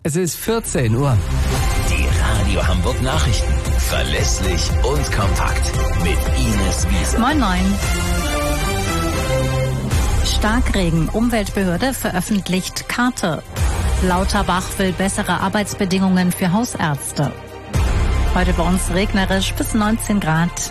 Es ist 14 Uhr. Die Radio Hamburg Nachrichten. Verlässlich und kompakt. Mit Ines Wiese. Moin, moin. Starkregen. Umweltbehörde veröffentlicht Karte. Lauterbach will bessere Arbeitsbedingungen für Hausärzte. Heute bei uns regnerisch bis 19 Grad.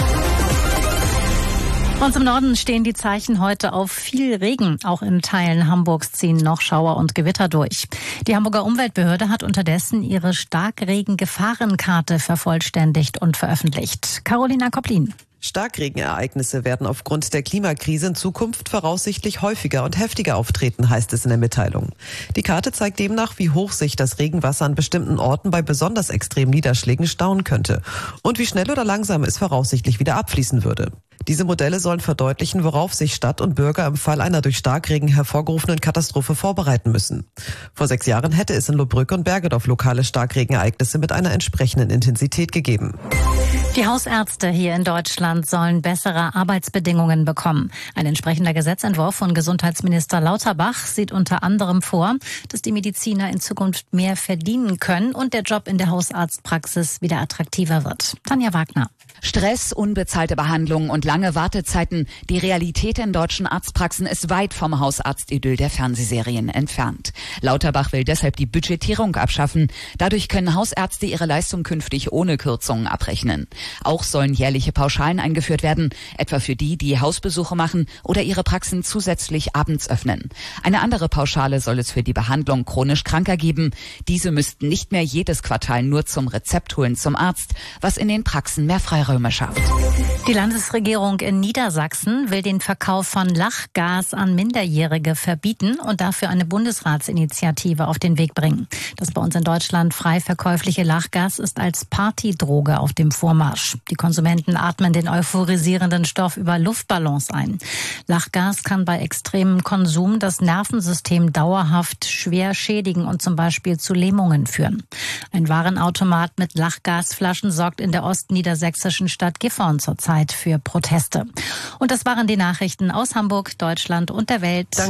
Bei uns im Norden stehen die Zeichen heute auf viel Regen. Auch in Teilen Hamburgs ziehen noch Schauer und Gewitter durch. Die Hamburger Umweltbehörde hat unterdessen ihre Starkregen-Gefahrenkarte vervollständigt und veröffentlicht. Carolina Kopplin. Starkregenereignisse werden aufgrund der Klimakrise in Zukunft voraussichtlich häufiger und heftiger auftreten, heißt es in der Mitteilung. Die Karte zeigt demnach, wie hoch sich das Regenwasser an bestimmten Orten bei besonders extremen Niederschlägen stauen könnte und wie schnell oder langsam es voraussichtlich wieder abfließen würde. Diese Modelle sollen verdeutlichen, worauf sich Stadt und Bürger im Fall einer durch Starkregen hervorgerufenen Katastrophe vorbereiten müssen. Vor 6 Jahren hätte es in Lohbrück und Bergedorf lokale Starkregenereignisse mit einer entsprechenden Intensität gegeben. Die Hausärzte hier in Deutschland sollen bessere Arbeitsbedingungen bekommen. Ein entsprechender Gesetzentwurf von Gesundheitsminister Lauterbach sieht unter anderem vor, dass die Mediziner in Zukunft mehr verdienen können und der Job in der Hausarztpraxis wieder attraktiver wird. Tanja Wagner. Stress, unbezahlte Behandlungen und lange Wartezeiten. Die Realität in deutschen Arztpraxen ist weit vom Hausarztidyll der Fernsehserien entfernt. Lauterbach will deshalb die Budgetierung abschaffen. Dadurch können Hausärzte ihre Leistung künftig ohne Kürzungen abrechnen. Auch sollen jährliche Pauschalen eingeführt werden, etwa für die Hausbesuche machen oder ihre Praxen zusätzlich abends öffnen. Eine andere Pauschale soll es für die Behandlung chronisch Kranker geben. Diese müssten nicht mehr jedes Quartal nur zum Rezept holen zum Arzt, was in den Praxen mehr Freiräume schafft. Die Landesregierung in Niedersachsen will den Verkauf von Lachgas an Minderjährige verbieten und dafür eine Bundesratsinitiative auf den Weg bringen. Das bei uns in Deutschland frei verkäufliche Lachgas ist als Partydroge auf dem Vormarsch. Die Konsumenten atmen den euphorisierenden Stoff über Luftballons ein. Lachgas kann bei extremem Konsum das Nervensystem dauerhaft schwer schädigen und zum Beispiel zu Lähmungen führen. Ein Warenautomat mit Lachgasflaschen sorgt in der ostniedersächsischen Stadt Gifhorn zurzeit für Proteste. Und das waren die Nachrichten aus Hamburg, Deutschland und der Welt.